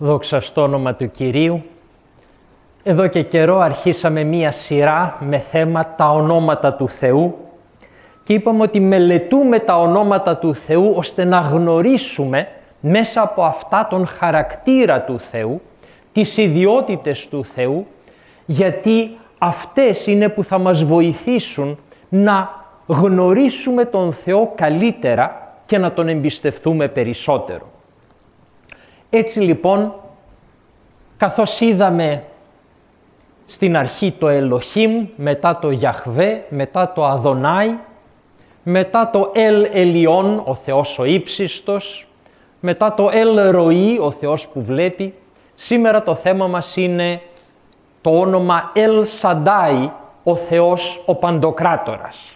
Δόξα στο όνομα του Κυρίου. Εδώ και καιρό αρχίσαμε μία σειρά με θέμα τα ονόματα του Θεού και είπαμε ότι μελετούμε τα ονόματα του Θεού ώστε να γνωρίσουμε μέσα από αυτά τον χαρακτήρα του Θεού, τις ιδιότητες του Θεού, γιατί αυτές είναι που θα μας βοηθήσουν να γνωρίσουμε τον Θεό καλύτερα και να τον εμπιστευτούμε περισσότερο. Έτσι λοιπόν, καθώς είδαμε στην αρχή το Ελοχήμ, μετά το Γιαχβέ, μετά το Αδονάι, μετά το Ελ Ελιών, ο Θεός ο ύψιστος, μετά το Ελ Ροή, ο Θεός που βλέπει, σήμερα το θέμα μας είναι το όνομα Ελ Σαντάι, ο Θεός ο Παντοκράτορας.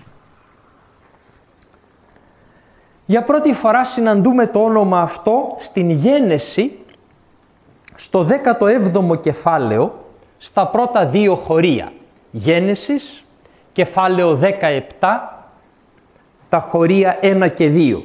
Για πρώτη φορά συναντούμε το όνομα αυτό στην Γένεση, στο 17ο κεφάλαιο, στα πρώτα δύο χωρία. Γένεσης, κεφάλαιο 17, τα χωρία 1 και 2.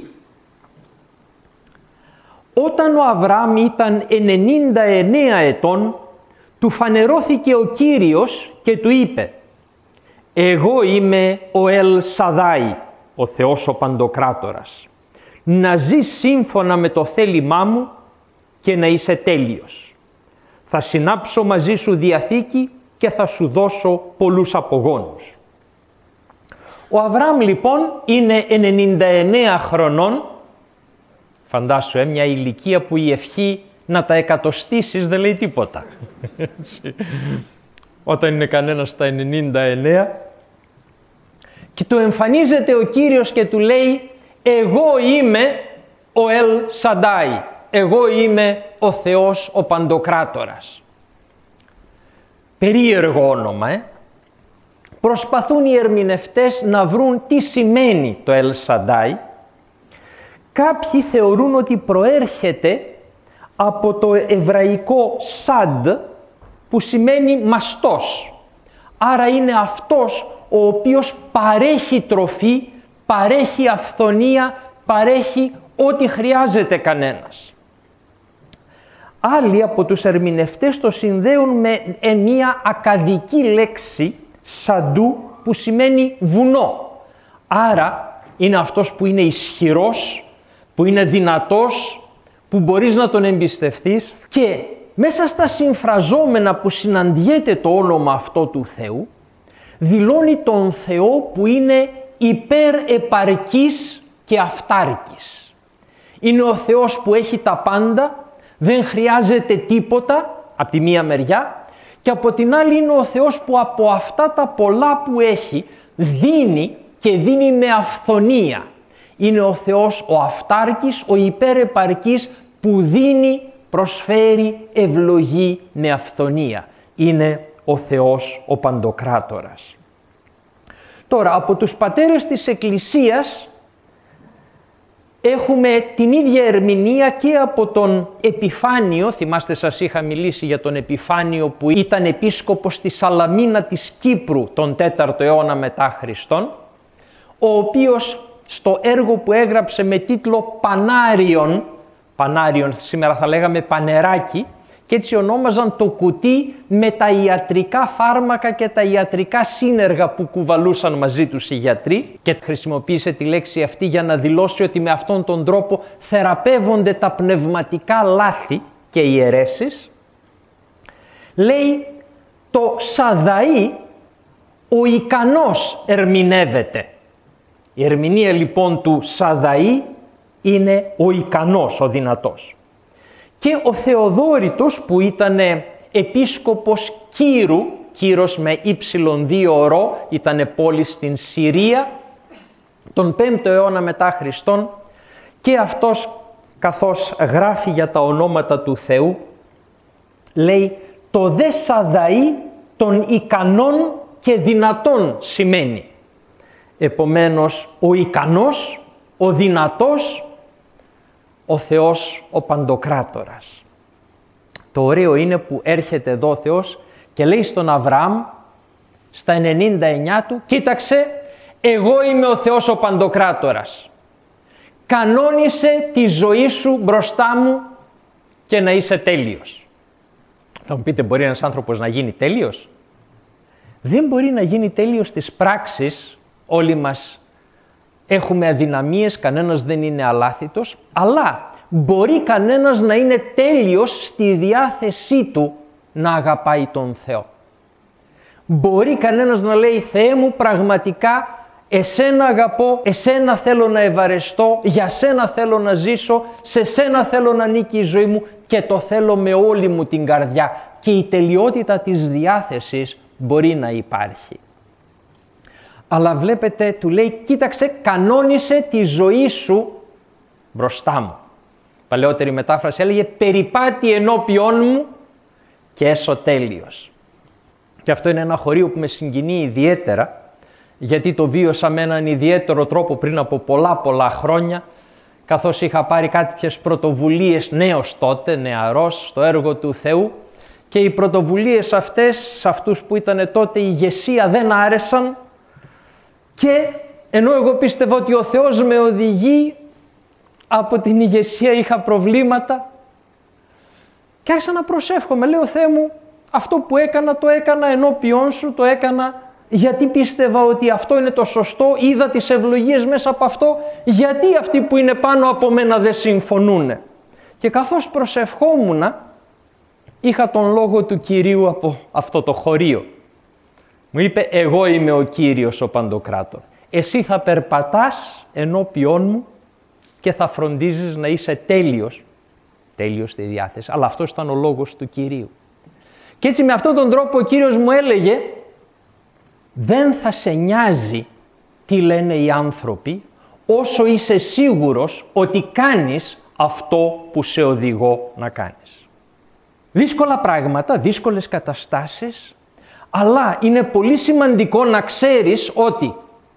Όταν ο Αβραάμ ήταν 99 ετών, του φανερώθηκε ο Κύριος και του είπε «Εγώ είμαι ο Ελ Σαδάι, ο Θεός ο Παντοκράτορας. Να ζεις σύμφωνα με το θέλημά μου και να είσαι τέλειος. Θα συνάψω μαζί σου διαθήκη και θα σου δώσω πολλούς απογόνους». Ο Αβραάμ λοιπόν είναι 99 χρονών. Φαντάσου, μια ηλικία που η ευχή να τα εκατοστήσεις δεν λέει τίποτα. Όταν είναι κανένας στα 99 και του εμφανίζεται ο Κύριος και του λέει «Εγώ είμαι ο Ελ Σαντάι, εγώ είμαι ο Θεός ο Παντοκράτορας». Περίεργο όνομα, Προσπαθούν οι ερμηνευτές να βρουν τι σημαίνει το Ελ Σαντάι. Κάποιοι θεωρούν ότι προέρχεται από το εβραϊκό σαντ, που σημαίνει μαστός. Άρα είναι αυτός ο οποίος παρέχει τροφή, παρέχει αυθονία, παρέχει ό,τι χρειάζεται κανένας. Άλλοι από τους ερμηνευτές το συνδέουν με μια ακαδική λέξη, σαντού, που σημαίνει βουνό. Άρα είναι αυτός που είναι ισχυρός, που είναι δυνατός, που μπορείς να τον εμπιστευτείς, και μέσα στα συμφραζόμενα που συναντιέται το όνομα αυτό του Θεού, δηλώνει τον Θεό που είναι υπερεπαρκής και αυτάρκης. Είναι ο Θεός που έχει τα πάντα, δεν χρειάζεται τίποτα από τη μία μεριά, και από την άλλη είναι ο Θεός που από αυτά τα πολλά που έχει δίνει, και δίνει με αυθονία. Είναι ο Θεός ο αυτάρκης, ο υπερεπαρκής, που δίνει, προσφέρει, ευλογεί με αυθονία. Είναι ο Θεός ο Παντοκράτορας. Τώρα, από τους πατέρες της Εκκλησίας έχουμε την ίδια ερμηνεία και από τον Επιφάνιο. Θυμάστε, σας είχα μιλήσει για τον Επιφάνιο που ήταν επίσκοπος στη Σαλαμίνα της Κύπρου τον 4ο αιώνα μετά Χριστόν, ο οποίος στο έργο που έγραψε με τίτλο Πανάριον, σήμερα θα λέγαμε πανεράκι, και έτσι ονόμαζαν το κουτί με τα ιατρικά φάρμακα και τα ιατρικά σύνεργα που κουβαλούσαν μαζί τους οι γιατροί, και χρησιμοποίησε τη λέξη αυτή για να δηλώσει ότι με αυτόν τον τρόπο θεραπεύονται τα πνευματικά λάθη και οι αιρέσεις. Λέει το Σαδαΐ, ο ικανός ερμηνεύεται. Η ερμηνεία λοιπόν του Σαδαΐ είναι ο ικανός, ο δυνατός. Και ο Θεοδόρητος, που ήταν επίσκοπος Κύρου, Κύρος με Y2 ορό, ήταν πόλη στην Συρία, τον 5ο αιώνα μετά Χριστόν, και αυτός, καθώς γράφει για τα ονόματα του Θεού, λέει το δε Σαδαΐ των ικανών και δυνατών σημαίνει. Επομένως, ο ικανός, ο δυνατός, ο Θεός ο Παντοκράτορας. Το ωραίο είναι που έρχεται εδώ ο Θεός και λέει στον Αβραάμ στα 99 του, κοίταξε, εγώ είμαι ο Θεός ο Παντοκράτορας. Κανόνισε τη ζωή σου μπροστά μου και να είσαι τέλειος. Θα μου πείτε, μπορεί ένας άνθρωπος να γίνει τέλειος? Δεν μπορεί να γίνει τέλειος στις πράξεις, όλοι μας έχουμε αδυναμίες, κανένας δεν είναι αλάθητος, αλλά μπορεί κανένας να είναι τέλειος στη διάθεσή του να αγαπάει τον Θεό. Μπορεί κανένας να λέει, Θεέ μου, πραγματικά εσένα αγαπώ, εσένα θέλω να ευαρεστώ, για σένα θέλω να ζήσω, σε σένα θέλω να ανήκει η ζωή μου και το θέλω με όλη μου την καρδιά. Και η τελειότητα της διάθεσης μπορεί να υπάρχει. Αλλά βλέπετε, του λέει, κοίταξε, κανόνισε τη ζωή σου μπροστά μου. Παλαιότερη μετάφραση έλεγε, περιπάτη ενώπιόν μου και έσω τέλειος. Και αυτό είναι ένα χωρίο που με συγκινεί ιδιαίτερα, γιατί το βίωσα με έναν ιδιαίτερο τρόπο πριν από πολλά χρόνια, καθώς είχα πάρει κάποιες πρωτοβουλίες νέος τότε, νεαρός, στο έργο του Θεού, και οι πρωτοβουλίες αυτές, σε αυτούς που ήταν τότε η ηγεσία, δεν άρεσαν, και ενώ εγώ πίστευα ότι ο Θεός με οδηγεί, από την ηγεσία είχα προβλήματα και άρχισα να προσεύχομαι. Λέω, Θεέ μου, αυτό που έκανα, το έκανα ενώπιόν σου, το έκανα γιατί πίστευα ότι αυτό είναι το σωστό, είδα τις ευλογίες μέσα από αυτό, γιατί αυτοί που είναι πάνω από μένα δεν συμφωνούνε. Και καθώς προσευχόμουνα, είχα τον λόγο του Κυρίου από αυτό το χωρίο. Μου είπε, εγώ είμαι ο Κύριος ο Παντοκράτορ. Εσύ θα περπατάς ενώπιόν μου και θα φροντίζεις να είσαι τέλειος στη διάθεση. Αλλά αυτός ήταν ο λόγος του Κυρίου. Και έτσι με αυτόν τον τρόπο ο Κύριος μου έλεγε, δεν θα σε νοιάζει τι λένε οι άνθρωποι, όσο είσαι σίγουρος ότι κάνεις αυτό που σε οδηγώ να κάνεις. Δύσκολα πράγματα, δύσκολες καταστάσεις, αλλά είναι πολύ σημαντικό να ξέρεις ότι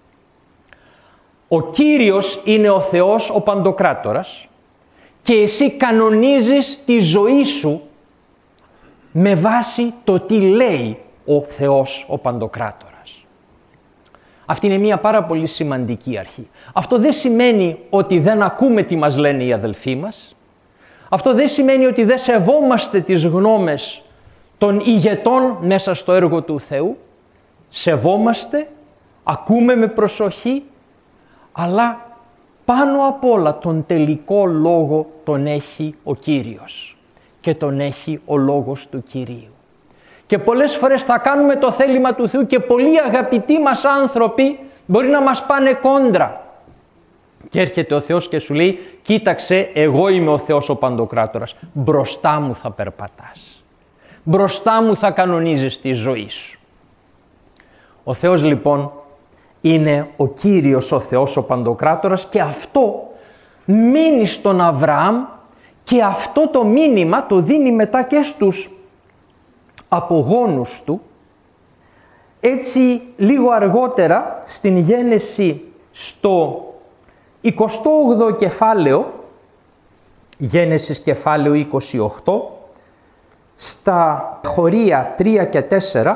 ο Κύριος είναι ο Θεός ο Παντοκράτορας και εσύ κανονίζεις τη ζωή σου με βάση το τι λέει ο Θεός ο Παντοκράτορας. Αυτή είναι μια πάρα πολύ σημαντική αρχή. Αυτό δεν σημαίνει ότι δεν ακούμε τι μας λένε οι αδελφοί μας. Αυτό δεν σημαίνει ότι δεν σεβόμαστε τις γνώμες των ηγετών μέσα στο έργο του Θεού. Σεβόμαστε, ακούμε με προσοχή, αλλά πάνω απ' όλα τον τελικό λόγο τον έχει ο Κύριος και τον έχει ο λόγος του Κυρίου. Και πολλές φορές θα κάνουμε το θέλημα του Θεού και πολλοί αγαπητοί μας άνθρωποι μπορεί να μας πάνε κόντρα. Και έρχεται ο Θεός και σου λέει, κοίταξε, εγώ είμαι ο Θεός ο Παντοκράτορας, μπροστά μου θα περπατάς. Μπροστά μου θα κανονίζεις τη ζωή σου. Ο Θεός λοιπόν είναι ο Κύριος ο Θεός ο Παντοκράτορας και αυτό μείνει στον Αβραάμ και αυτό το μήνυμα το δίνει μετά και στους απογόνους του. Έτσι λίγο αργότερα στην Γένεση στο 28ο κεφάλαιο, Γένεσης κεφάλαιο 28, στα χωρία 3 και 4,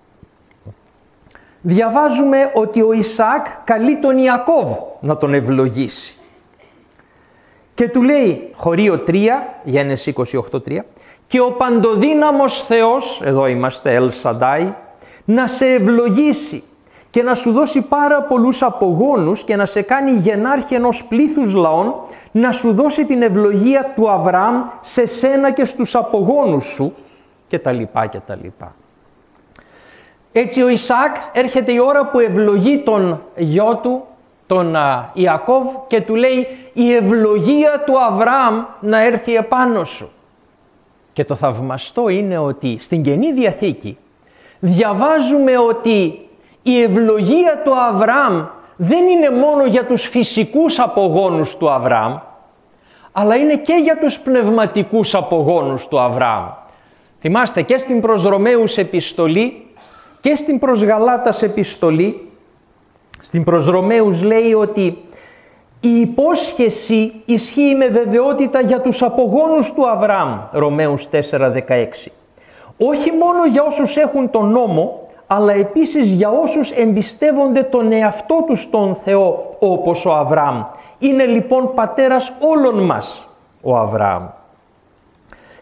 διαβάζουμε ότι ο Ισαάκ καλεί τον Ιακώβ να τον ευλογήσει. Και του λέει, χωρίο 3, Γένεση 28:3, και ο παντοδύναμος Θεός, εδώ είμαστε, Ελ Σαντάι, να σε ευλογήσει και να σου δώσει πάρα πολλούς απογόνους και να σε κάνει γενάρχη ενός πλήθους λαών, να σου δώσει την ευλογία του Αβραάμ σε σένα και στους απογόνους σου, και τα λοιπά και τα λοιπά. Έτσι ο Ισαάκ έρχεται η ώρα που ευλογεί τον γιο του, τον Ιακώβ, και του λέει η ευλογία του Αβραάμ να έρθει επάνω σου. Και το θαυμαστό είναι ότι στην Καινή Διαθήκη διαβάζουμε ότι η ευλογία του Αβραάμ δεν είναι μόνο για τους φυσικούς απογόνους του Αβραάμ, αλλά είναι και για τους πνευματικούς απογόνους του Αβραάμ. Θυμάστε, και στην προς Ρωμαίους επιστολή και στην προς Γαλάτας επιστολή, στην προς Ρωμαίους λέει ότι η υπόσχεση ισχύει με βεβαιότητα για τους απογόνους του Αβραάμ, Ρωμαίους 4:16. Όχι μόνο για όσους έχουν τον νόμο, αλλά επίσης για όσους εμπιστεύονται τον εαυτό τους τον Θεό, όπως ο Αβραάμ. Είναι λοιπόν πατέρας όλων μας ο Αβραάμ.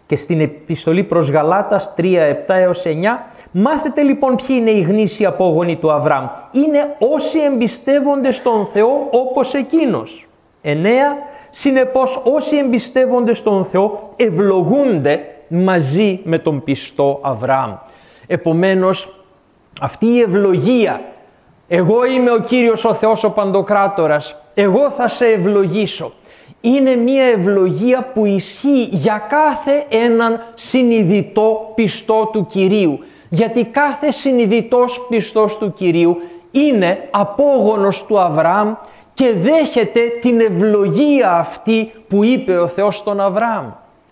Και στην επιστολή προς Γαλάτας 3:7-9, μάθετε λοιπόν ποιοι είναι οι γνήσιοι απόγονοι του Αβραάμ. Είναι όσοι εμπιστεύονται στον Θεό όπως εκείνος. 9. Συνεπώς όσοι εμπιστεύονται στον Θεό ευλογούνται μαζί με τον πιστό Αβραάμ. Επομένως, αυτή η ευλογία, εγώ είμαι ο Κύριος ο Θεός ο Παντοκράτορας, εγώ θα σε ευλογήσω, είναι μια ευλογία που ισχύει για κάθε έναν συνειδητό πιστό του Κυρίου. Γιατί κάθε συνειδητός πιστός του Κυρίου είναι απόγονος του Αβραάμ και δέχεται την ευλογία αυτή που είπε ο Θεός στον Αβραάμ.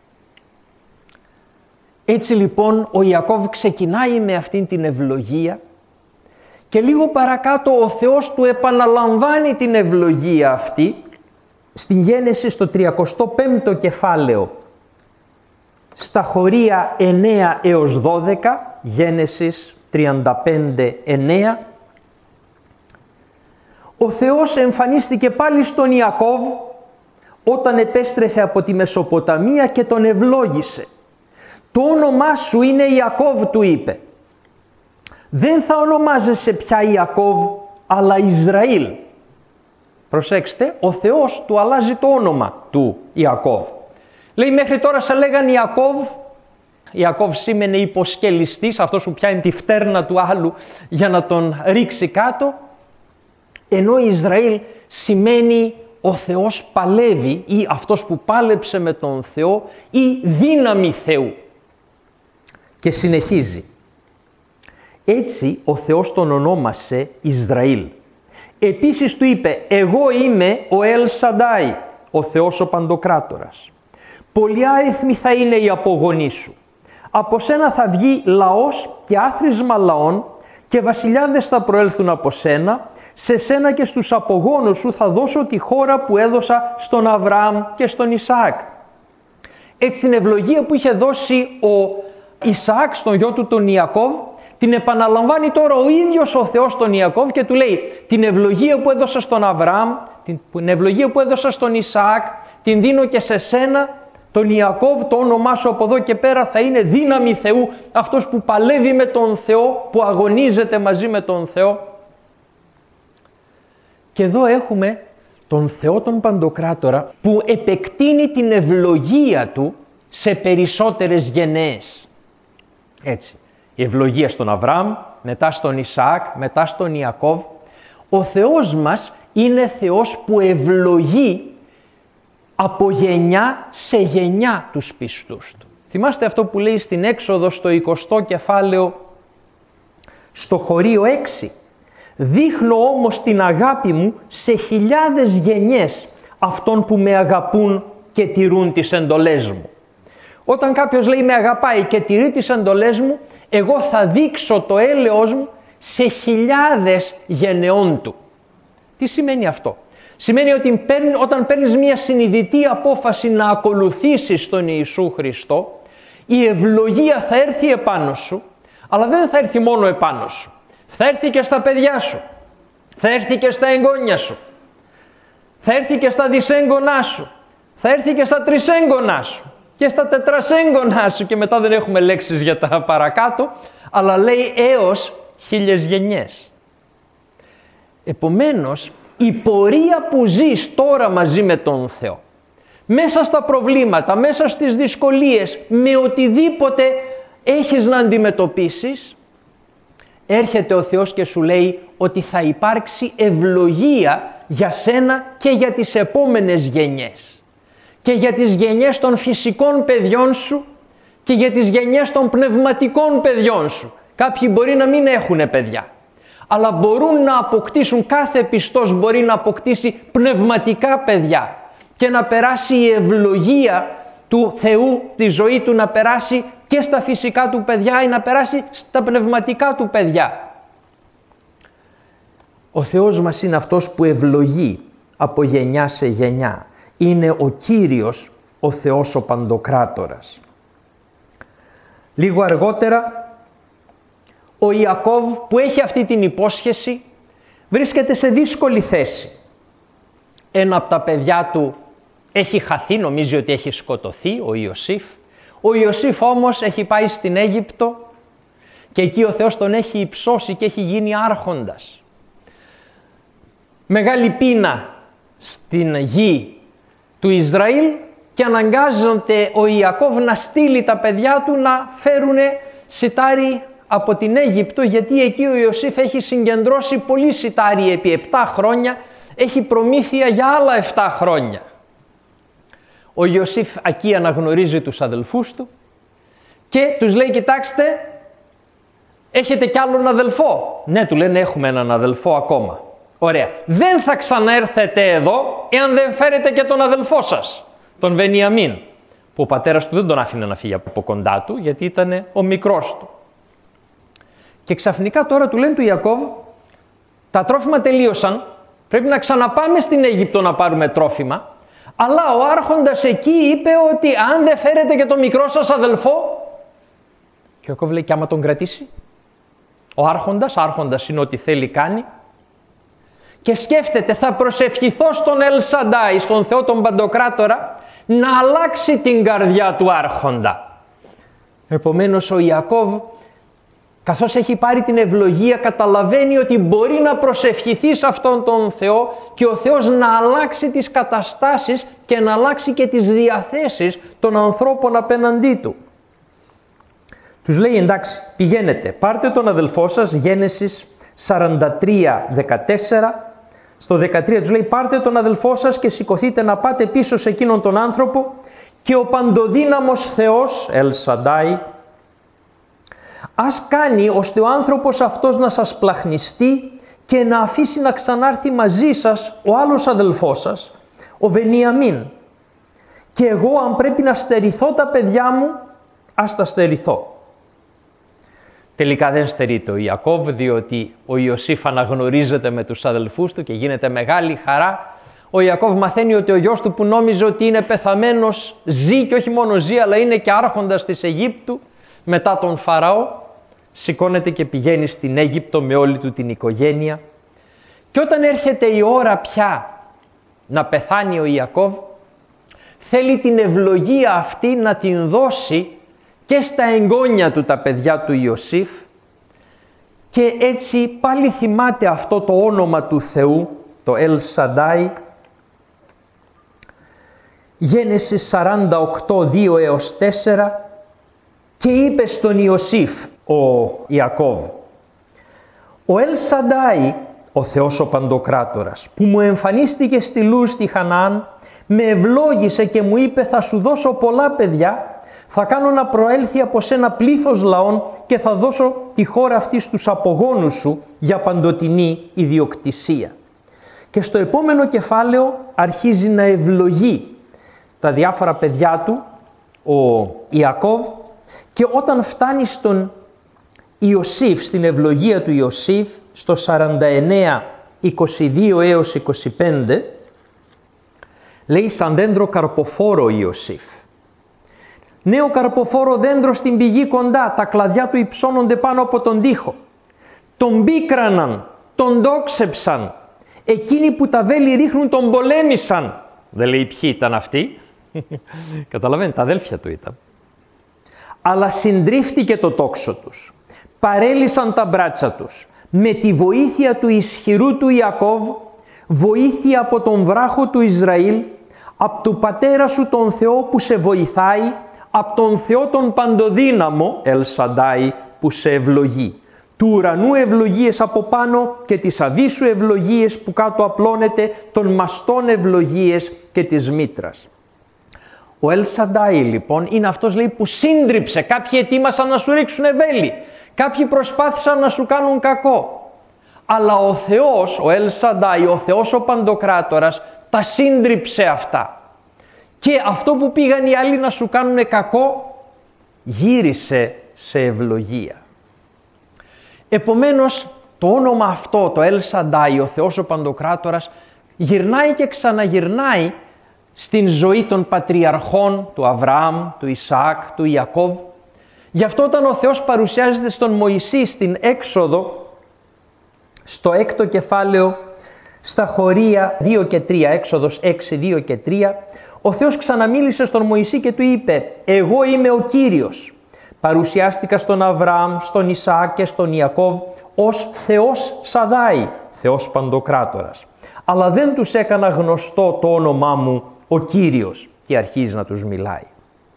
Έτσι λοιπόν ο Ιακώβ ξεκινάει με αυτήν την ευλογία και λίγο παρακάτω ο Θεός του επαναλαμβάνει την ευλογία αυτή στην Γένεση στο 35ο κεφάλαιο, στα χωρία 9 έως 12, Γένεσης 35:9, ο Θεός εμφανίστηκε πάλι στον Ιακώβ όταν επέστρεφε από τη Μεσοποταμία και τον ευλόγησε. Το όνομά σου είναι Ιακώβ, του είπε. Δεν θα ονομάζεσαι πια Ιακώβ, αλλά Ισραήλ. Προσέξτε, ο Θεός του αλλάζει το όνομα του Ιακώβ. Λέει μέχρι τώρα σε λέγαν Ιακώβ. Ιακώβ σήμαινε υποσκελιστής, αυτός που πιάνει τη φτέρνα του άλλου για να τον ρίξει κάτω. Ενώ Ισραήλ σημαίνει ο Θεός παλεύει ή αυτός που πάλεψε με τον Θεό ή δύναμη Θεού. Και συνεχίζει. Έτσι ο Θεός τον ονόμασε Ισραήλ. Επίσης του είπε, εγώ είμαι ο Ελ Σαντάι, ο Θεός ο Παντοκράτορας. Πολυάριθμοι θα είναι οι απογονείς σου. Από σένα θα βγει λαός και άθροισμα λαών και βασιλιάδες θα προέλθουν από σένα. Σε σένα και στους απογόνους σου θα δώσω τη χώρα που έδωσα στον Αβραάμ και στον Ισαάκ. Έτσι την ευλογία που είχε δώσει ο Ισαάκ στον γιο του τον Ιακώβ, την επαναλαμβάνει τώρα ο ίδιος ο Θεός στον Ιακώβ και του λέει την ευλογία που έδωσα στον Αβραάμ, την ευλογία που έδωσα στον Ισαάκ, την δίνω και σε σένα, τον Ιακώβ, το όνομά σου από εδώ και πέρα θα είναι δύναμη Θεού, αυτός που παλεύει με τον Θεό, που αγωνίζεται μαζί με τον Θεό. Και εδώ έχουμε τον Θεό τον Παντοκράτορα που επεκτείνει την ευλογία του σε περισσότερες γενναίες. Έτσι, η ευλογία στον Αβραάμ, μετά στον Ισαάκ, μετά στον Ιακώβ. Ο Θεός μας είναι Θεός που ευλογεί από γενιά σε γενιά τους πιστούς Του. Θυμάστε αυτό που λέει στην Έξοδο στο 20ο κεφάλαιο, στο χωρίο 6. Δείχνω όμως την αγάπη μου σε χιλιάδες γενιές αυτών που με αγαπούν και τηρούν τις εντολές μου. Όταν κάποιος λέει με αγαπάει και τηρεί τις εντολές μου, εγώ θα δείξω το έλεος μου σε χιλιάδες γενεών του. Τι σημαίνει αυτό? Σημαίνει ότι όταν παίρνεις μια συνειδητή απόφαση να ακολουθήσεις τον Ιησού Χριστό, η ευλογία θα έρθει επάνω σου, αλλά δεν θα έρθει μόνο επάνω σου. Θα έρθει και στα παιδιά σου, θα έρθει και στα εγγόνια σου, θα έρθει και στα δυσέγγονά σου, θα έρθει και στα τρισέγγονά σου και στα τετρασέγγονά σου και μετά δεν έχουμε λέξεις για τα παρακάτω, αλλά λέει έως 1000 γενιές. Επομένως, η πορεία που ζεις τώρα μαζί με τον Θεό, μέσα στα προβλήματα, μέσα στις δυσκολίες, με οτιδήποτε έχεις να αντιμετωπίσεις, έρχεται ο Θεός και σου λέει ότι θα υπάρξει ευλογία για σένα και για τις επόμενες γενιές. Και για τις γενιές των φυσικών παιδιών σου και για τις γενιές των πνευματικών παιδιών σου. Κάποιοι μπορεί να μην έχουν παιδιά, αλλά μπορούν να αποκτήσουν, κάθε πιστός μπορεί να αποκτήσει πνευματικά παιδιά και να περάσει η ευλογία του Θεού, τη ζωή του να περάσει και στα φυσικά του παιδιά ή να περάσει στα πνευματικά του παιδιά. Ο Θεός μας είναι αυτός που ευλογεί από γενιά σε γενιά. Είναι ο Κύριος, ο Θεός ο Παντοκράτορας. Λίγο αργότερα, ο Ιακώβ που έχει αυτή την υπόσχεση βρίσκεται σε δύσκολη θέση. Ένα από τα παιδιά του έχει χαθεί, νομίζει ότι έχει σκοτωθεί, ο Ιωσήφ. Ο Ιωσήφ όμως έχει πάει στην Αίγυπτο και εκεί ο Θεός τον έχει υψώσει και έχει γίνει άρχοντας. Μεγάλη πείνα στην γη του Ισραήλ και αναγκάζονται ο Ιακώβ να στείλει τα παιδιά του να φέρουν σιτάρι από την Αίγυπτο, γιατί εκεί ο Ιωσήφ έχει συγκεντρώσει πολύ σιτάρι επί 7 χρόνια, έχει προμήθεια για άλλα 7 χρόνια. Ο Ιωσήφ εκεί αναγνωρίζει τους αδελφούς του και τους λέει, κοιτάξτε, έχετε κι άλλον αδελφό? Ναι, του λένε, έχουμε έναν αδελφό ακόμα. Ωραία. Δεν θα ξαναέρθετε εδώ εάν δεν φέρετε και τον αδελφό σας, τον Βενιαμίν, που ο πατέρας του δεν τον άφηνε να φύγει από κοντά του, γιατί ήταν ο μικρός του. Και ξαφνικά τώρα του λένε του Ιακώβ, τα τρόφιμα τελείωσαν, πρέπει να ξαναπάμε στην Αίγυπτο να πάρουμε τρόφιμα, αλλά ο άρχοντας εκεί είπε ότι αν δεν φέρετε και τον μικρό σας αδελφό, και ο Ιακώβ λέει, και άμα τον κρατήσει? Ο άρχοντας είναι ό,τι θέλει κάνει, και σκέφτεται, θα προσευχηθώ στον Ελ Σαντάι, στον Θεό τον Παντοκράτορα, να αλλάξει την καρδιά του άρχοντα. Επομένως ο Ιακώβ, καθώς έχει πάρει την ευλογία, καταλαβαίνει ότι μπορεί να προσευχηθεί σε αυτόν τον Θεό και ο Θεός να αλλάξει τις καταστάσεις και να αλλάξει και τις διαθέσεις των ανθρώπων απέναντί του. Τους λέει, εντάξει, πηγαίνετε, πάρτε τον αδελφό σας, Γένεσης 43:14. Στο 13 τους λέει, πάρτε τον αδελφό σας και σηκωθείτε να πάτε πίσω σε εκείνον τον άνθρωπο και ο παντοδύναμος Θεός, Ελ Σαντάι, ας κάνει ώστε ο άνθρωπος αυτός να σας πλαχνιστεί και να αφήσει να ξανάρθει μαζί σας ο άλλος αδελφός σας, ο Βενιαμίν. Και εγώ αν πρέπει να στερηθώ τα παιδιά μου, ας τα στερηθώ. Τελικά δεν στερείται ο Ιακώβ, διότι ο Ιωσήφ αναγνωρίζεται με τους αδελφούς του και γίνεται μεγάλη χαρά. Ο Ιακώβ μαθαίνει ότι ο γιος του που νόμιζε ότι είναι πεθαμένος ζει, και όχι μόνο ζει, αλλά είναι και άρχοντας της Αιγύπτου μετά τον Φαραώ. Σηκώνεται και πηγαίνει στην Αίγυπτο με όλη του την οικογένεια. Και όταν έρχεται η ώρα πια να πεθάνει ο Ιακώβ, θέλει την ευλογία αυτή να την δώσει και στα εγγόνια του, τα παιδιά του Ιωσήφ, και έτσι πάλι θυμάται αυτό το όνομα του Θεού, το Ελ Σαντάι. Γένεσης 48:2-4, και είπε στον Ιωσήφ ο Ιακώβ, ο Ελ Σαντάι, ο Θεός ο Παντοκράτορας, που μου εμφανίστηκε στη Λούς στη Χαναάν, με ευλόγησε και μου είπε, θα σου δώσω πολλά παιδιά, θα κάνω να προέλθει από σένα πλήθος λαών και θα δώσω τη χώρα αυτή στους απογόνους σου για παντοτινή ιδιοκτησία. Και στο επόμενο κεφάλαιο αρχίζει να ευλογεί τα διάφορα παιδιά του, ο Ιακώβ, και όταν φτάνει στον Ιωσήφ, στην ευλογία του Ιωσήφ, στο 49:22-25, λέει, σαν δέντρο καρποφόρο Ιωσήφ. Νέο καρποφόρο δέντρο στην πηγή κοντά, τα κλαδιά του υψώνονται πάνω από τον τοίχο. Τον μπίκραναν, τον δόξεψαν, εκείνοι που τα βέλη ρίχνουν τον πολέμησαν. Δεν λέει ποιοι ήταν αυτοί, καταλαβαίνετε, τα αδέλφια του ήταν. Αλλά συντρίφτηκε το τόξο τους, παρέλυσαν τα μπράτσα τους, με τη βοήθεια του ισχυρού του Ιακώβ, βοήθεια από τον βράχο του Ισραήλ, από του πατέρα σου τον Θεό που σε βοηθάει, από τον Θεό τον παντοδύναμο, Ελ Σαντάι, που σε ευλογεί. Του ουρανού ευλογίες από πάνω και της αβύσσου ευλογίες που κάτω απλώνεται, των μαστών ευλογίες και της μήτρας. Ο Ελ Σαντάι λοιπόν είναι αυτός, λέει, που σύντριψε. Κάποιοι ετοίμασαν να σου ρίξουν βέλη, κάποιοι προσπάθησαν να σου κάνουν κακό. Αλλά ο Θεός, ο Ελ Σαντάι, ο Θεός ο Παντοκράτορας, τα σύντριψε αυτά. Και αυτό που πήγαν οι άλλοι να σου κάνουν κακό, γύρισε σε ευλογία. Επομένως, το όνομα αυτό, το Ελ Σαντάι, ο Θεός ο Παντοκράτορας, γυρνάει και ξαναγυρνάει στην ζωή των πατριαρχών, του Αβραάμ, του Ισαάκ, του Ιακώβ. Γι' αυτό όταν ο Θεός παρουσιάζεται στον Μωυσή στην Έξοδο, στο 6ο κεφάλαιο, στα χωρία 2 και 3, Έξοδος 6, 2 και 3, Ο Θεός ξαναμίλησε στον Μωυσή και του είπε «Εγώ είμαι ο Κύριος». Παρουσιάστηκα στον Αβραάμ, στον Ισαάκ και στον Ιακώβ ως Θεός Σαδάη, Θεός Παντοκράτορας. Αλλά δεν τους έκανα γνωστό το όνομά μου ο Κύριος, και αρχίζει να τους μιλάει.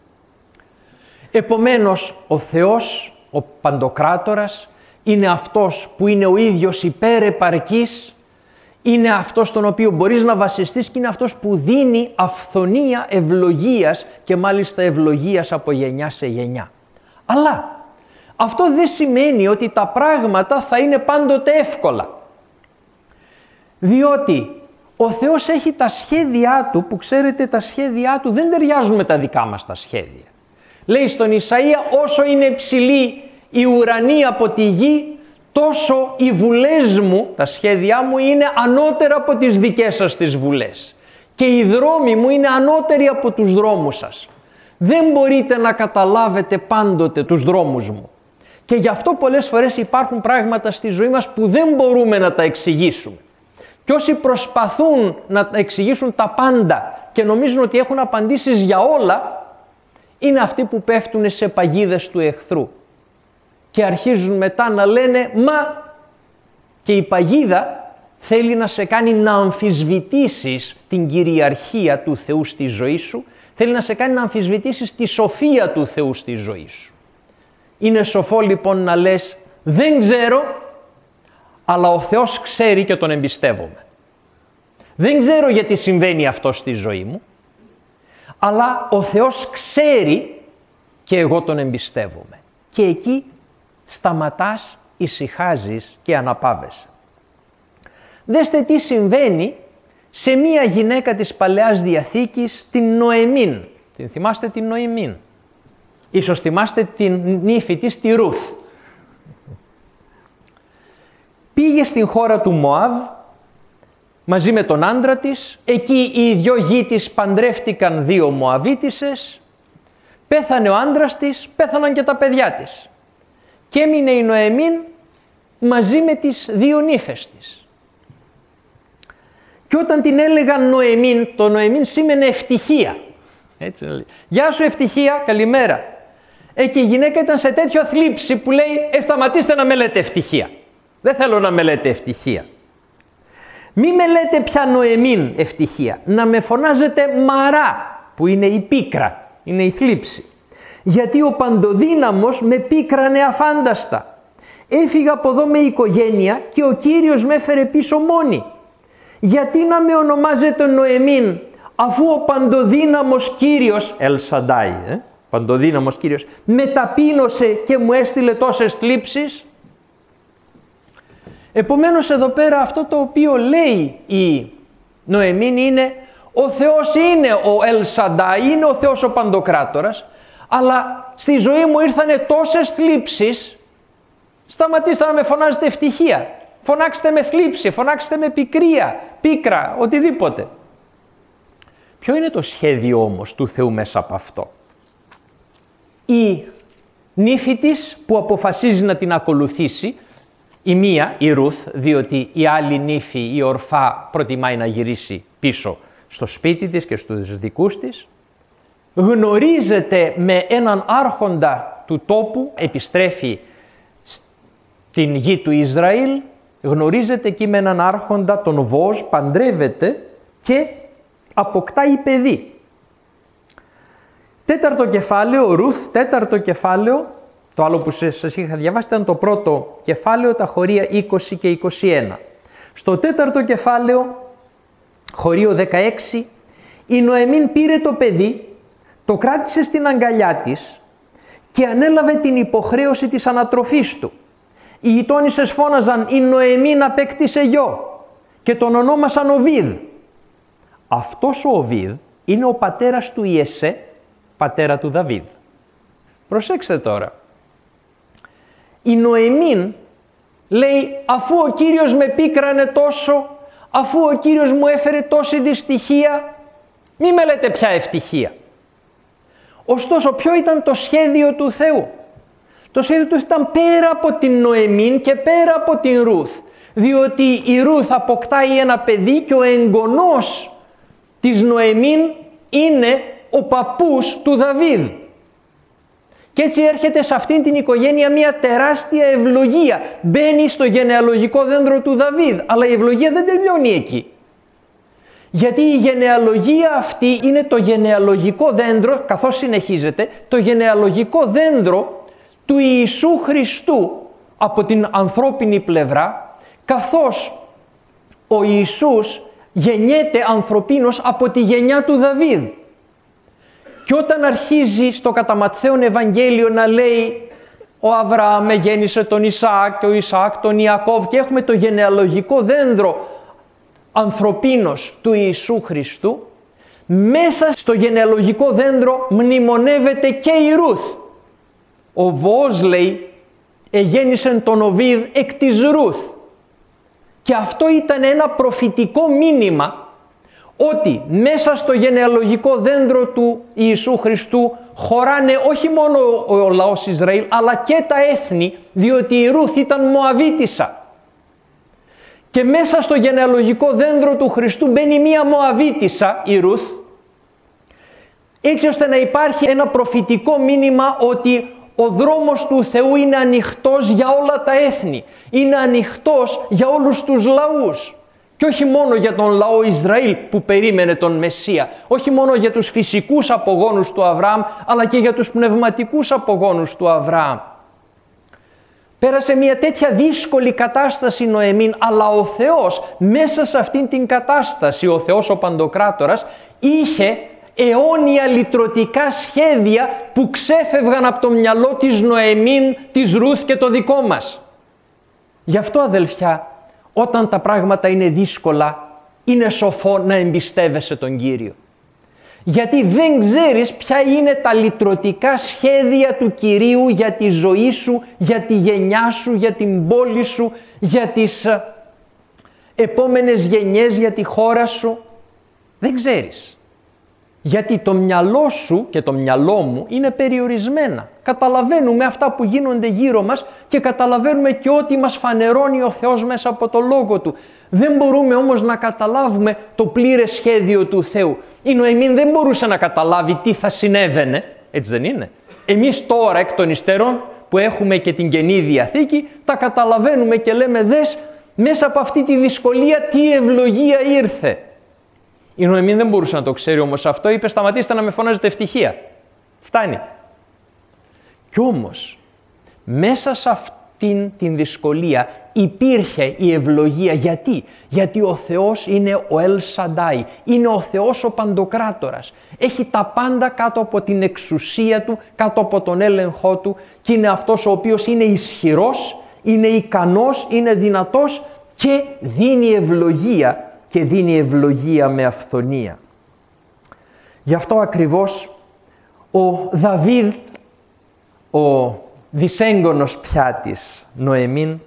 Επομένως, ο Θεός, ο Παντοκράτορας, είναι αυτός που είναι ο ίδιος υπερεπαρκής, είναι αυτός τον οποίο μπορείς να βασιστείς και είναι αυτός που δίνει αυθονία ευλογίας και μάλιστα ευλογίας από γενιά σε γενιά. Αλλά αυτό δεν σημαίνει ότι τα πράγματα θα είναι πάντοτε εύκολα. Διότι ο Θεός έχει τα σχέδιά Του, που ξέρετε τα σχέδιά Του δεν ταιριάζουν με τα δικά μας τα σχέδια. Λέει στον Ισαΐα όσο είναι ψηλή η ουρανή από τη γη, τόσο οι βουλές μου, τα σχέδιά μου είναι ανώτερα από τις δικές σας τις βουλές. Και οι δρόμοι μου είναι ανώτεροι από τους δρόμους σας. Δεν μπορείτε να καταλάβετε πάντοτε τους δρόμους μου. Και γι' αυτό πολλές φορές υπάρχουν πράγματα στη ζωή μας που δεν μπορούμε να τα εξηγήσουμε. Και όσοι προσπαθούν να εξηγήσουν τα πάντα και νομίζουν ότι έχουν απαντήσεις για όλα, είναι αυτοί που πέφτουν σε παγίδες του εχθρού. Και αρχίζουν μετά να λένε «Μα» και η παγίδα θέλει να σε κάνει να αμφισβητήσεις την κυριαρχία του Θεού στη ζωή σου, θέλει να σε κάνει να αμφισβητήσεις τη σοφία του Θεού στη ζωή σου. Είναι σοφό λοιπόν να λες «Δεν ξέρω, αλλά ο Θεός ξέρει και τον εμπιστεύομαι. Δεν ξέρω γιατί συμβαίνει αυτό στη ζωή μου, αλλά ο Θεός ξέρει και εγώ τον εμπιστεύομαι». Και εκεί σταματάς, ησυχάζεις και αναπαύεσαι. Δέστε τι συμβαίνει σε μία γυναίκα της Παλαιάς Διαθήκης, την Νοεμίν. Την θυμάστε την Νοεμίν? Ίσως θυμάστε την νύφη της, τη Ρούθ. Πήγε στην χώρα του Μωάβ μαζί με τον άντρα της. Εκεί οι δυο γη της παντρεύτηκαν δύο Μωαβίτισσες. Πέθανε ο άντρας της, πέθαναν και τα παιδιά της. Και έμεινε η Νοεμίν μαζί με τις δύο νύφες της. Και όταν την έλεγαν Νοεμίν, το Νοεμίν σήμαινε ευτυχία. Έτσι λέει. Γεια σου ευτυχία, καλημέρα. Και η γυναίκα ήταν σε τέτοιο θλίψη που λέει σταματήστε να με λέτε ευτυχία. Δεν θέλω να με λέτε ευτυχία. Μη με λέτε πια Νοεμίν ευτυχία. Να με φωνάζετε Μαρά, που είναι η πίκρα, είναι η θλίψη. Γιατί ο παντοδύναμος με πίκρανε αφάνταστα. Έφυγα από εδώ με οικογένεια και ο Κύριος με έφερε πίσω μόνη. Γιατί να με ονομάζετε Νοεμίν, αφού ο παντοδύναμος Κύριος, Ελ Σαντάι, παντοδύναμος Κύριος, με ταπείνωσε και μου έστειλε τόσες θλίψεις. Επομένως εδώ πέρα αυτό το οποίο λέει η Νοεμίν είναι ο Θεός είναι ο Ελ Σαντάι, είναι ο Θεός ο Παντοκράτορας, αλλά στη ζωή μου ήρθανε τόσες θλίψεις, σταματήστε να με φωνάζετε ευτυχία. Φωνάξτε με θλίψη, φωνάξτε με πίκρα, οτιδήποτε. Ποιο είναι το σχέδιο όμως του Θεού μέσα από αυτό? Η νύφη της που αποφασίζει να την ακολουθήσει, η μία, η Ρούθ, διότι η άλλη νύφη, η Ορφά, προτιμάει να γυρίσει πίσω στο σπίτι της και στους δικούς της, γνωρίζεται με έναν άρχοντα του τόπου, επιστρέφει στην γη του Ισραήλ, γνωρίζεται εκεί με έναν άρχοντα, τον Βόζ, παντρεύεται και αποκτάει παιδί. Τέταρτο κεφάλαιο, Ρούθ, τέταρτο κεφάλαιο, το άλλο που σας είχα διαβάσει ήταν το πρώτο κεφάλαιο, τα χωρία 20 και 21. Στο τέταρτο κεφάλαιο, χωρίο 16, η Νοεμίν πήρε το παιδί, το κράτησε στην αγκαλιά της και ανέλαβε την υποχρέωση της ανατροφής του. Οι γειτόνισσες φώναζαν «Η Νοεμίν απέκτησε γιο» και τον ονόμασαν Οβίδ. Αυτός ο Οβίδ είναι ο πατέρας του Ιεσέ, πατέρα του Δαβίδ. Προσέξτε τώρα. Η Νοεμίν λέει αφού ο Κύριος με πίκρανε τόσο, αφού ο Κύριος μου έφερε τόση δυστυχία, μη με λέτε πια ευτυχία. Ωστόσο ποιο ήταν το σχέδιο του Θεού? Το σχέδιο του ήταν πέρα από την Νοεμίν και πέρα από την Ρούθ. Διότι η Ρούθ αποκτάει ένα παιδί και ο εγγονός της Νοεμίν είναι ο παππούς του Δαβίδ. Και έτσι έρχεται σε αυτήν την οικογένεια μια τεράστια ευλογία. Μπαίνει στο γενεαλογικό δέντρο του Δαβίδ, αλλά η ευλογία δεν τελειώνει εκεί. Γιατί η γενεαλογία αυτή είναι το γενεαλογικό δέντρο, καθώς συνεχίζεται, το γενεαλογικό δέντρο του Ιησού Χριστού από την ανθρώπινη πλευρά, καθώς ο Ιησούς γεννιέται ανθρωπίνος από τη γενιά του Δαβίδ. Και όταν αρχίζει στο κατά Ματθαίον Ευαγγέλιο να λέει ο Αβραάμ γέννησε τον Ισαάκ και ο Ισαάκ τον Ιακώβ και έχουμε το γενεαλογικό δέντρο ανθρωπίνος του Ιησού Χριστού, μέσα στο γενεαλογικό δέντρο μνημονεύεται και η Ρούθ. Ο Βοός λέει εγέννησεν τον Οβίδ εκ της Ρούθ. Και αυτό ήταν ένα προφητικό μήνυμα ότι μέσα στο γενεαλογικό δέντρο του Ιησού Χριστού χωράνε όχι μόνο ο λαός Ισραήλ αλλά και τα έθνη, διότι η Ρούθ ήταν Μωαβίτισσα. Και μέσα στο γενεαλογικό δέντρο του Χριστού μπαίνει μία Μωαβίτισσα, η Ρούθ, έτσι ώστε να υπάρχει ένα προφητικό μήνυμα ότι ο δρόμος του Θεού είναι ανοιχτός για όλα τα έθνη, είναι ανοιχτός για όλους τους λαούς. Και όχι μόνο για τον λαό Ισραήλ που περίμενε τον Μεσσία, όχι μόνο για τους φυσικούς απογόνους του Αβραάμ, αλλά και για τους πνευματικούς απογόνους του Αβραάμ. Πέρασε μια τέτοια δύσκολη κατάσταση Νοεμίν, αλλά ο Θεός μέσα σε αυτήν την κατάσταση, ο Θεός ο Παντοκράτορας, είχε αιώνια λυτρωτικά σχέδια που ξέφευγαν από το μυαλό της Νοεμίν, της Ρούθ και το δικό μας. Γι' αυτό αδελφιά, όταν τα πράγματα είναι δύσκολα, είναι σοφό να εμπιστεύεσαι τον Κύριο. Γιατί δεν ξέρεις ποια είναι τα λυτρωτικά σχέδια του Κυρίου για τη ζωή σου, για τη γενιά σου, για την πόλη σου, για τις επόμενες γενιές, για τη χώρα σου. Δεν ξέρεις. Γιατί το μυαλό σου και το μυαλό μου είναι περιορισμένα. Καταλαβαίνουμε αυτά που γίνονται γύρω μας και καταλαβαίνουμε και ό,τι μας φανερώνει ο Θεός μέσα από το Λόγο Του. Δεν μπορούμε όμως να καταλάβουμε το πλήρες σχέδιο του Θεού. Η Νοεμίν δεν μπορούσε να καταλάβει τι θα συνέβαινε, έτσι δεν είναι? Εμείς τώρα εκ των υστέρων που έχουμε και την Καινή Διαθήκη τα καταλαβαίνουμε και λέμε δες μέσα από αυτή τη δυσκολία τι ευλογία ήρθε. Η Νοεμίν δεν μπορούσε να το ξέρει όμως αυτό, είπε σταματήστε να με φωνάζετε ευτυχία. Φτάνει. Κι όμως μέσα σε αυτήν την δυσκολία υπήρχε η ευλογία. Γιατί? Γιατί ο Θεός είναι ο Ελ Σαντάι, είναι ο Θεός ο Παντοκράτορας. Έχει τα πάντα κάτω από την εξουσία Του, κάτω από τον έλεγχό Του και είναι αυτός ο οποίος είναι ισχυρός, είναι ικανός, είναι δυνατός και δίνει ευλογία και δίνει ευλογία με αυθονία. Γι' αυτό ακριβώς ο Δαβίδ, ο δυσέγγωνος πια της Νοεμίν,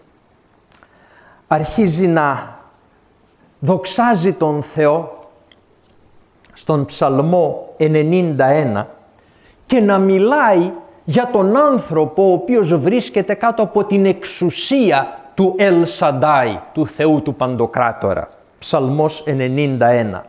αρχίζει να δοξάζει τον Θεό στον Ψαλμό 91 και να μιλάει για τον άνθρωπο ο οποίος βρίσκεται κάτω από την εξουσία του Ελ Σαντάι, του Θεού του Παντοκράτορα. Ψαλμός 91.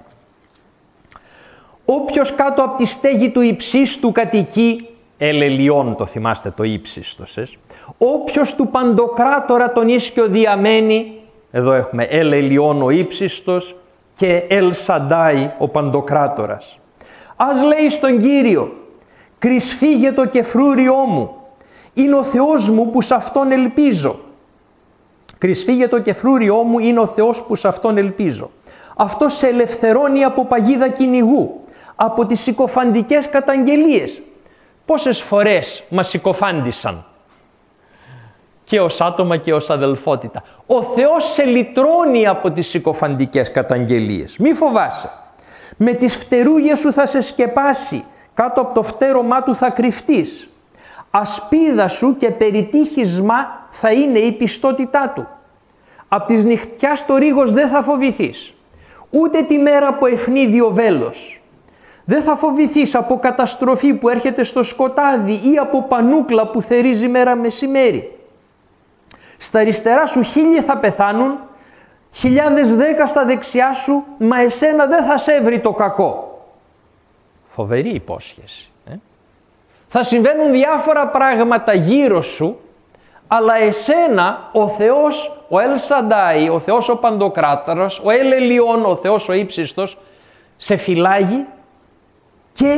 Όποιος κάτω από τη στέγη του υψίστου κατοικεί, Ελελιών το θυμάστε το ύψιστος, όποιος του Παντοκράτορα τον ίσκιο διαμένει, εδώ έχουμε Ελελιών ο ύψιστος και Ελ Σαντάι ο Παντοκράτορας. Ας λέει στον Κύριο, κρυσφύγε το κεφρούριό μου, είναι ο Θεός μου που σ' αυτόν ελπίζω. Κρυσφύγε το κεφρούριό μου, είναι ο Θεός που σ' αυτόν ελπίζω. Αυτός σε ελευθερώνει από παγίδα κυνηγού, από τις συκοφαντικές καταγγελίες. Πόσες φορές μας συκοφάντησαν και ως άτομα και ως αδελφότητα. Ο Θεός σε λυτρώνει από τις συκοφαντικές καταγγελίες. Μη φοβάσαι. Με τις φτερούγες σου θα σε σκεπάσει, κάτω από το φτέρωμά του θα κρυφτείς. Ασπίδα σου και περιτύχισμα θα είναι η πιστότητά του. Απ' της νυχτιάς το ρίγος δεν θα φοβηθείς, ούτε τη μέρα που ευνίδει ο βέλος. Δεν θα φοβηθείς από καταστροφή που έρχεται στο σκοτάδι ή από πανούκλα που θερίζει μέρα μεσημέρι. Στα αριστερά σου 1000 θα πεθάνουν, 1010 στα δεξιά σου, μα εσένα δεν θα σε έβρει το κακό. Φοβερή υπόσχεση. Θα συμβαίνουν διάφορα πράγματα γύρω σου, αλλά εσένα ο Θεός, ο Ελ Σαντάι, ο Θεός ο Παντοκράτορας, ο Ελ Ελιών, ο Θεός ο Ύψιστος, σε φυλάγει και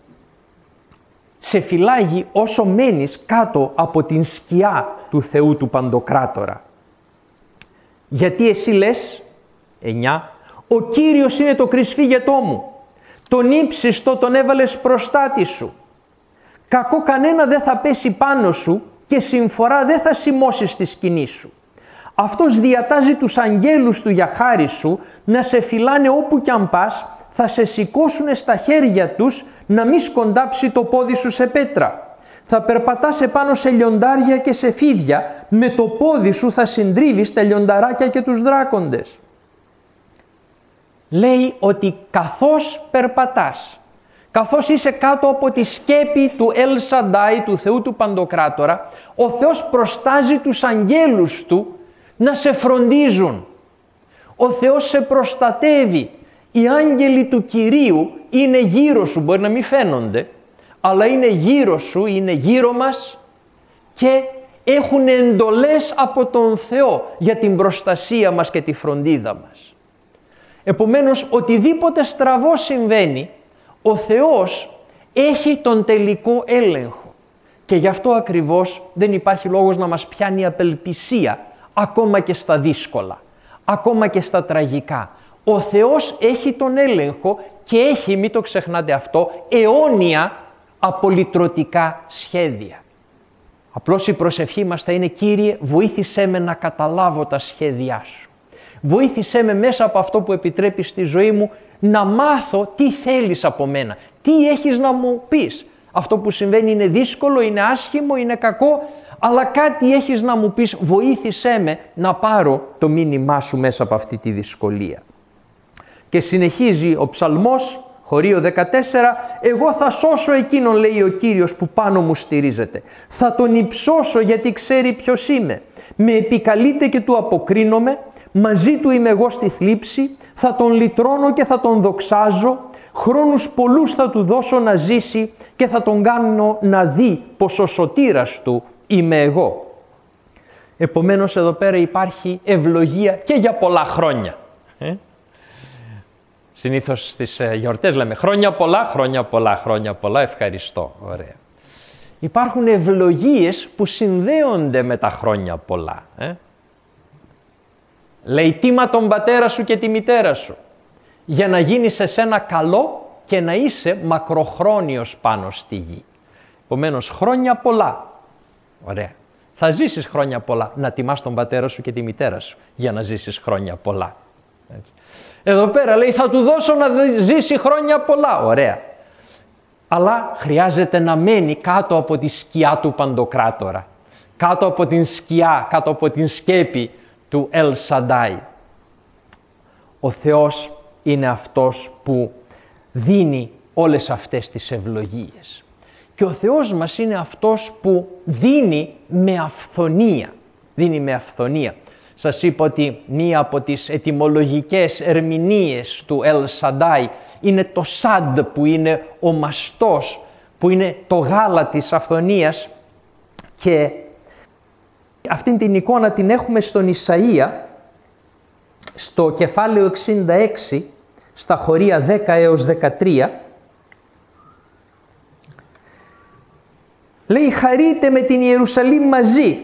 σε φυλάγει όσο μένεις κάτω από την σκιά του Θεού του Παντοκράτορα. Γιατί εσύ λες, 9, ο Κύριος είναι το κρυσφύγετό μου, τον ύψιστο τον έβαλες προστάτη σου. Κακό κανένα δεν θα πέσει πάνω σου και συμφορά δεν θα σημώσει στη σκηνή σου. Αυτός διατάζει τους αγγέλους του για χάρη σου να σε φυλάνε όπου κι αν πας, θα σε σηκώσουνε στα χέρια τους να μη σκοντάψει το πόδι σου σε πέτρα. Θα περπατάς επάνω σε λιοντάρια και σε φίδια, με το πόδι σου θα συντρίβεις τα λιονταράκια και τους δράκοντες. Λέει ότι καθώς περπατάς, καθώς είσαι κάτω από τη σκέπη του Ελ Σαντάι, του Θεού του Παντοκράτορα, ο Θεός προστάζει τους αγγέλους του να σε φροντίζουν. Ο Θεός σε προστατεύει. Οι άγγελοι του Κυρίου είναι γύρω σου, μπορεί να μην φαίνονται, αλλά είναι γύρω σου, είναι γύρω μας και έχουν εντολές από τον Θεό για την προστασία μας και τη φροντίδα μας. Επομένως, οτιδήποτε στραβό συμβαίνει, ο Θεός έχει τον τελικό έλεγχο και γι' αυτό ακριβώς δεν υπάρχει λόγος να μας πιάνει απελπισία ακόμα και στα δύσκολα, ακόμα και στα τραγικά. Ο Θεός έχει τον έλεγχο και έχει, μην το ξεχνάτε αυτό, αιώνια απολυτρωτικά σχέδια. Απλώς η προσευχή μας θα είναι, Κύριε, βοήθησέ με να καταλάβω τα σχέδιά σου. Βοήθησέ με μέσα από αυτό που επιτρέπεις στη ζωή μου να μάθω τι θέλεις από μένα, τι έχεις να μου πεις. Αυτό που συμβαίνει είναι δύσκολο, είναι άσχημο, είναι κακό, αλλά κάτι έχεις να μου πεις, βοήθησέ με να πάρω το μήνυμά σου μέσα από αυτή τη δυσκολία. Και συνεχίζει ο ψαλμός, χωρίο 14, «Εγώ θα σώσω εκείνον, λέει ο Κύριος, που πάνω μου στηρίζεται. Θα τον υψώσω γιατί ξέρει ποιος είμαι. Με επικαλείται και του αποκρίνομαι, μαζί του είμαι εγώ στη θλίψη, θα τον λυτρώνω και θα τον δοξάζω, χρόνους πολλούς θα του δώσω να ζήσει και θα τον κάνω να δει πως ο σωτήρας του είμαι εγώ». Επομένως εδώ πέρα υπάρχει ευλογία και για πολλά χρόνια. Συνήθως στις γιορτές λέμε χρόνια πολλά, χρόνια πολλά, χρόνια πολλά, ευχαριστώ. Ωραία. Υπάρχουν ευλογίες που συνδέονται με τα χρόνια πολλά. Λέει, τίμα τον πατέρα σου και τη μητέρα σου, για να γίνεις σε σένα καλό και να είσαι μακροχρόνιος πάνω στη γη. Επομένως, χρόνια πολλά. Ωραία. Θα ζήσεις χρόνια πολλά. Να τιμάς τον πατέρα σου και τη μητέρα σου, για να ζήσεις χρόνια πολλά. Έτσι. Εδώ πέρα λέει, θα του δώσω να ζήσει χρόνια πολλά. Ωραία. Αλλά χρειάζεται να μένει κάτω από τη σκιά του Παντοκράτορα. Κάτω από την σκιά, κάτω από την σκέπη του Ελ Σαντάι. Ο Θεός είναι αυτός που δίνει όλες αυτές τις ευλογίες. Και ο Θεός μας είναι αυτός που δίνει με αυθονία. Δίνει με αυθονία. Σας είπα ότι μία από τις ετυμολογικές ερμηνείες του Ελ Σαντάι είναι το σαντ, που είναι ο μαστός, που είναι το γάλα της αυθονίας, και αυτήν την εικόνα την έχουμε στον Ισαΐα, στο κεφάλαιο 66, στα χωρία 10 έως 13. Λέει, χαρείτε με την Ιερουσαλήμ μαζί.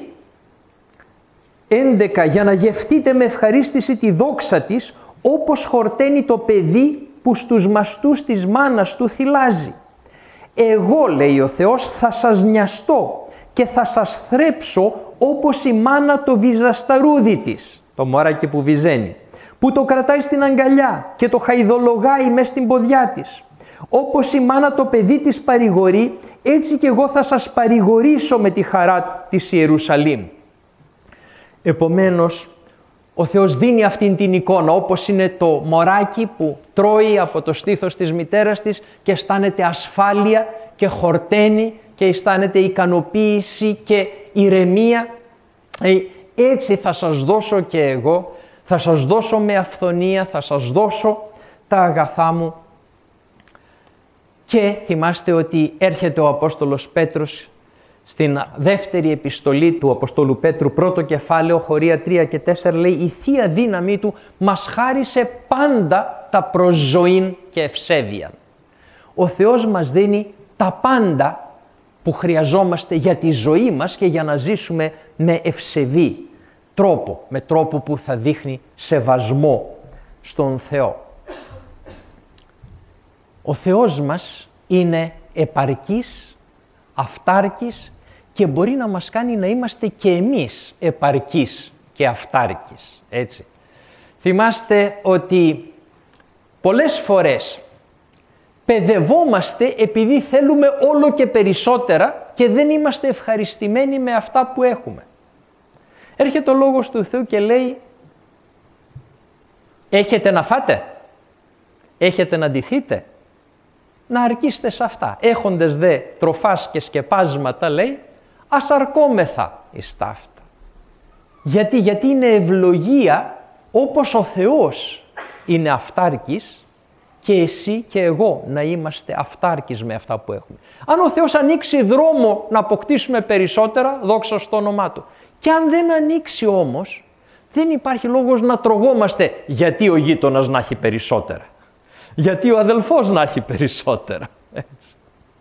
11, για να γευτείτε με ευχαρίστηση τη δόξα της, όπως χορταίνει το παιδί που στους μαστούς της μάνας του θυλάζει. Εγώ, λέει ο Θεός, θα σας νοιαστώ και θα σας θρέψω όπως η μάνα το βυζασταρούδι της, το μωράκι που βυζένει, που το κρατάει στην αγκαλιά και το χαϊδολογάει μες στην ποδιά της. Όπως η μάνα το παιδί της παρηγορεί, έτσι και εγώ θα σας παρηγορήσω με τη χαρά της Ιερουσαλήμ. Επομένως, ο Θεός δίνει αυτήν την εικόνα, όπως είναι το μωράκι που τρώει από το στήθος της μητέρας της και αισθάνεται ασφάλεια και χορταίνει και αισθάνεται ικανοποίηση και ηρεμία. Έτσι θα σας δώσω και εγώ, θα σας δώσω με αυθονία, θα σας δώσω τα αγαθά μου Και θυμάστε ότι έρχεται ο Απόστολος Πέτρος στην δεύτερη επιστολή του Αποστόλου Πέτρου, πρώτο κεφάλαιο, χωρία 3 και 4, λέει «Η Θεία Δύναμή Του μας χάρισε πάντα τα προς ζωήν και ευσέβειαν». Ο Θεός μας δίνει τα πάντα που χρειαζόμαστε για τη ζωή μας και για να ζήσουμε με ευσεβή τρόπο, με τρόπο που θα δείχνει σεβασμό στον Θεό. Ο Θεός μας είναι επαρκής, αυτάρκης και μπορεί να μας κάνει να είμαστε και εμείς επαρκείς και αυτάρκης, έτσι. Θυμάστε ότι πολλές φορές παιδευόμαστε επειδή θέλουμε όλο και περισσότερα και δεν είμαστε ευχαριστημένοι με αυτά που έχουμε. Έρχεται ο Λόγος του Θεού και λέει «Έχετε να φάτε, έχετε να ντυθείτε, να αρκείστε σε αυτά. Έχοντες δε τροφάς και σκεπάσματα», λέει, «ας αρκόμεθα εις τα αυτά». Γιατί είναι ευλογία όπως ο Θεός είναι αυτάρκης και εσύ και εγώ να είμαστε αυτάρκης με αυτά που έχουμε. Αν ο Θεός ανοίξει δρόμο να αποκτήσουμε περισσότερα, δόξα στο όνομά Του. Και αν δεν ανοίξει όμως, δεν υπάρχει λόγος να τρογόμαστε γιατί ο γείτονας να έχει περισσότερα. Γιατί ο αδελφός να έχει περισσότερα. Έτσι.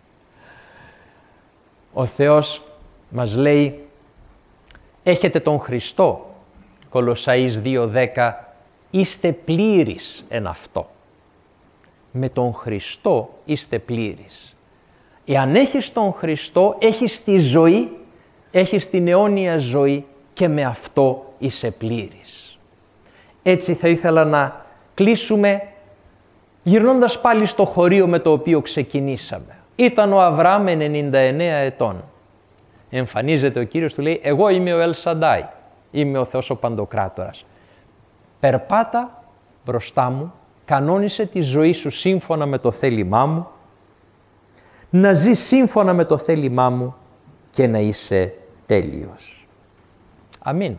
Ο Θεός μας λέει «Έχετε τον Χριστό», Κολοσσαείς 2:10, «Είστε πλήρεις εν αυτό». Με τον Χριστό είστε πλήρεις. Εάν έχεις τον Χριστό, έχεις τη ζωή, έχεις την αιώνια ζωή και με αυτό είσαι πλήρης. Έτσι θα ήθελα να κλείσουμε γυρνώντας πάλι στο χωρίο με το οποίο ξεκινήσαμε. Ήταν ο Αβραάμ 99 ετών. Εμφανίζεται ο Κύριος, του λέει «Εγώ είμαι ο Ελ Σαντάι, είμαι ο Θεός ο Παντοκράτορας. Περπάτα μπροστά μου, κανόνισε τη ζωή σου σύμφωνα με το θέλημά μου, να ζεις σύμφωνα με το θέλημά μου και να είσαι τέλειος». Αμήν.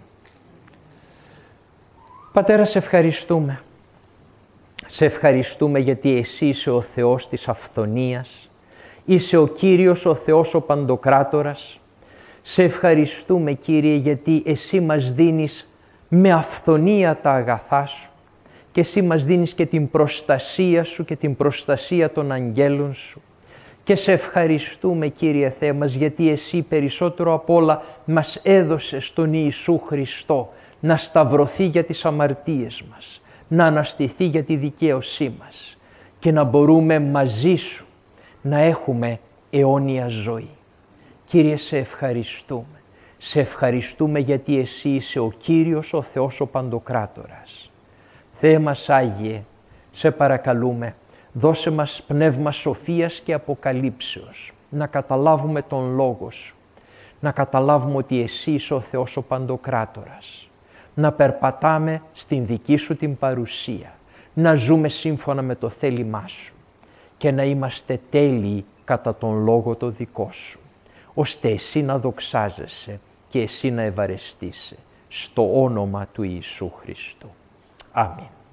Πατέρα, σε ευχαριστούμε. Σε ευχαριστούμε γιατί εσύ είσαι ο Θεός της αυθονίας, είσαι ο Κύριος ο Θεός ο Παντοκράτορας. Σε ευχαριστούμε, Κύριε, γιατί εσύ μας δίνεις με αυθονία τα αγαθά σου και εσύ μας δίνεις και την προστασία σου και την προστασία των αγγέλων σου. Και σε ευχαριστούμε, Κύριε Θεέ μας, γιατί εσύ περισσότερο απ' όλα μας έδωσες τον Ιησού Χριστό να σταυρωθεί για τις αμαρτίες μας, να αναστηθεί για τη δικαίωσή μας και να μπορούμε μαζί σου να έχουμε αιώνια ζωή. Κύριε, σε ευχαριστούμε. Σε ευχαριστούμε γιατί εσύ είσαι ο Κύριος, ο Θεός ο Παντοκράτορας. Θεέ μας Άγιε, σε παρακαλούμε, δώσε μας πνεύμα σοφίας και αποκαλύψεως, να καταλάβουμε τον Λόγο σου, να καταλάβουμε ότι εσύ είσαι ο Θεός ο Παντοκράτορας, να περπατάμε στην δική σου την παρουσία, να ζούμε σύμφωνα με το θέλημά σου και να είμαστε τέλειοι κατά τον Λόγο το δικό σου, ώστε εσύ να δοξάζεσαι και εσύ να ευαρεστείσαι στο όνομα του Ιησού Χριστού. Αμήν.